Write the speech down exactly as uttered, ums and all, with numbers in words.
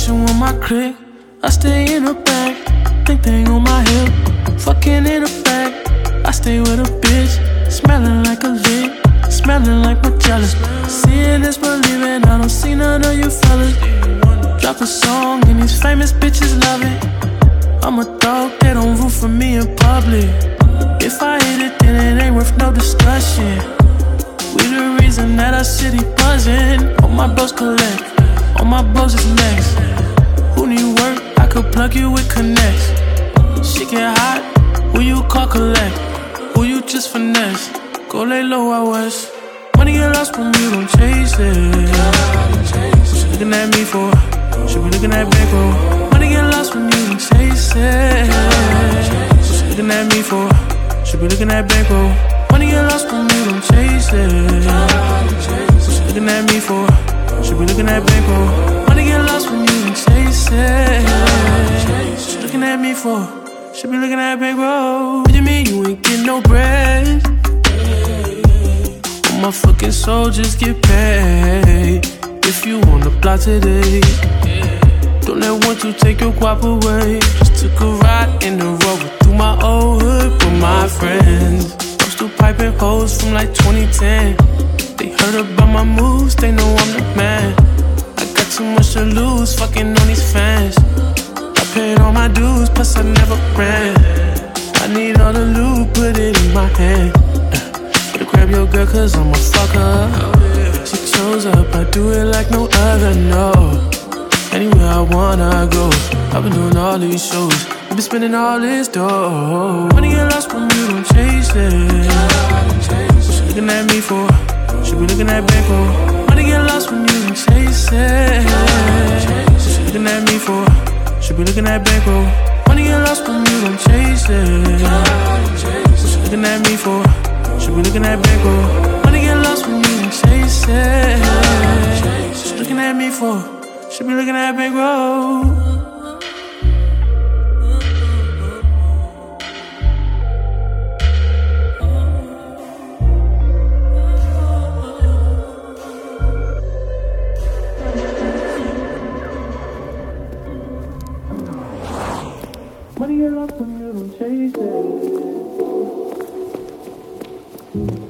Fucking with my clique, I stay in the back. Think thing on my hip, fucking in the back. I stay with a bitch, smelling like a lick, smelling like my jealous. Seeing is believing, I don't see none of you fellas. Drop a song and these famous bitches love it. I'm a dog, they don't root for me in public. If I hit it, then it ain't worth no discussion. We the reason that our city buzzing. All my bros collect, all my bros is next. Who need work? I could plug you with connects. She get hot, who you call collect? Who you just finesse? Go lay low out west. Money get lost when you don't chase it. What you looking at me for? Should be looking at bankroll. Money get lost when you don't chase it. What you looking at me for? Should be looking at bankroll. Money get lost when you don't chase it. What you looking at me for? Should be looking at bankroll. Money get lost when you don't chase it. What you looking at me for? Should be looking at bankroll. What you mean you ain't getting no bread? All my fucking soldiers get paid. If you on the block today, don't let one to take your guap away. Just took a ride in the road through my old hood with my friends. I'm still piping hoes from like twenty ten. They heard about my moves, they know I'm the man. I got too much to lose, fucking on these fans. I paid all my dues, plus I never ran. I need all the loot, put it in my hand. Better grab your girl, cause I'm a fucker. She chose up, I do it like no other, no. Anywhere I wanna go, I've been doing all these shows, I've been spending all this dough. Money get lost when you don't chase it. What you looking at me for? Should be looking at bankroll. Money get lost when you don't chase it. What you looking at me for? Should be looking at bankroll. Money get lost when you don't chase it. What you looking at me for? Should be looking at bankroll. Money get lost when you don't chase it. What you looking at me for? Should be looking at bankroll. Money get lost when you don't chase it.